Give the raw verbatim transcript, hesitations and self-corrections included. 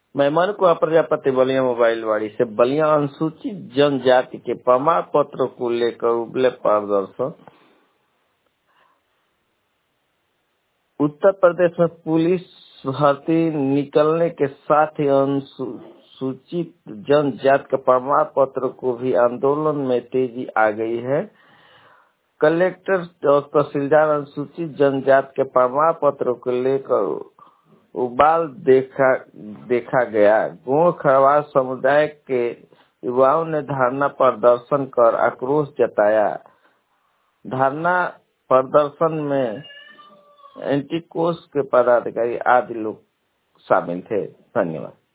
मेहमान को प्रजापति बलिया मोबाइल वाड़ी से बलिया अनुसूचित जनजाति के प्रमाण पत्र को लेकर उबले प्रदर्शन। उत्तर प्रदेश में पुलिस भर्ती निकलने के साथ ही अनुसूचित जनजाति के प्रमाण पत्र को भी आंदोलन में तेजी आ गई है। कलेक्टर और तहसीलदार अनुसूचित जनजाति के प्रमाण पत्र को लेकर उबाल देखा देखा गया। गोंड खरवास समुदाय के युवाओं ने धरना प्रदर्शन कर आक्रोश जताया। धरना प्रदर्शन में एंटीकोस के पदाधिकारी आदि लोग शामिल थे। धन्यवाद।